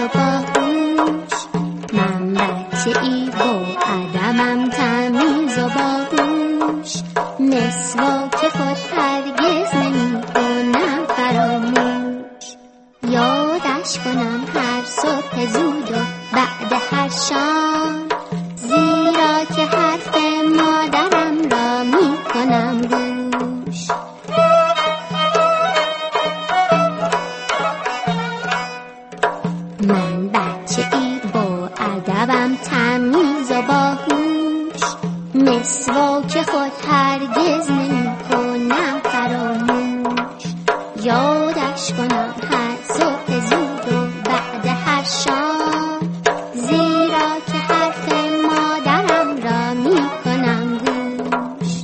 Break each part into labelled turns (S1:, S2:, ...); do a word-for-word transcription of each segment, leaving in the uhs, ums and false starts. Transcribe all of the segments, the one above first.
S1: و باهوش، من بچه ای با ادبم تمیز و باهوش، مسواک خود هرگز نمی کنم فراموش، یادش کنم هر صبح زود و بعد هر شام، زیرا که حرف مادرم را می کنم گوش. من بچه ای با ادبم تمیز و باهوش، مسواک خود هرگز نمی کنم فراموش، یادش کنم هر صبح زود و بعد هر شام، زیرا که حرف مادرم را می کنم گوش.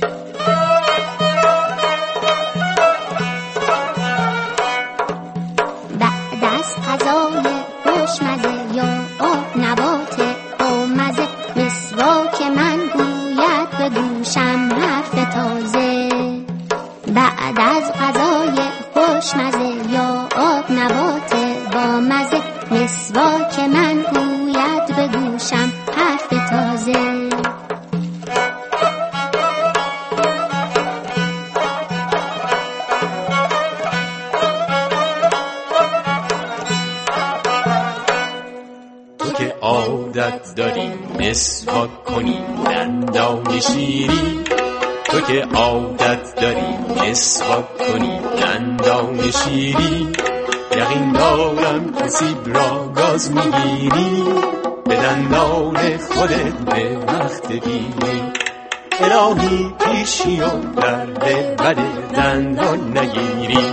S1: بعد از غذای خوشمزه یا آب نبات بامزه، مسواک من گوید به گوشم حرف تازه. بعد از غذای خوشمزه یا آب نبات بامزه، مسواک من گوید به گوشم حرف تازه.
S2: تو که عادت داری مسواک کنی دندان شیری، تو که عادت داری مسواک کنی دندان شیری، یقین دارم که سیب را گاز میگیری، به دندان خودت به وقت بیری. الهی پیشی و درد بد دندان نگیری.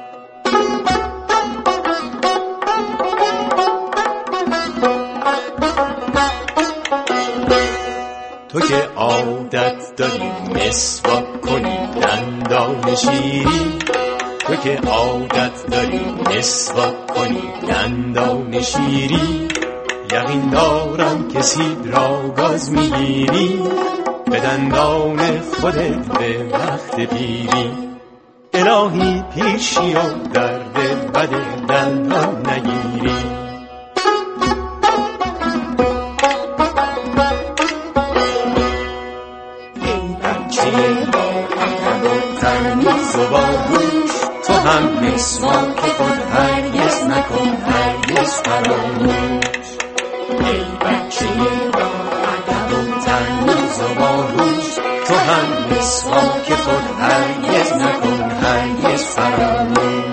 S2: تو که عادت داری مسواک کنی دندان شیری، تو که عادت داری مسواک کنی دندان شیری، یقین دارم که سیب را گاز میگیری، به دندان خودت به وقت پیری. الهی پیشی و درد بد دندان نگیری. تمیز و باهوش، تو هم مسواک خود هرگز نکن هرگز فراموش. ای بچه با ادب و تمیز و باهوش، تو هم مسواک خود هرگز نکن هرگز فراموش.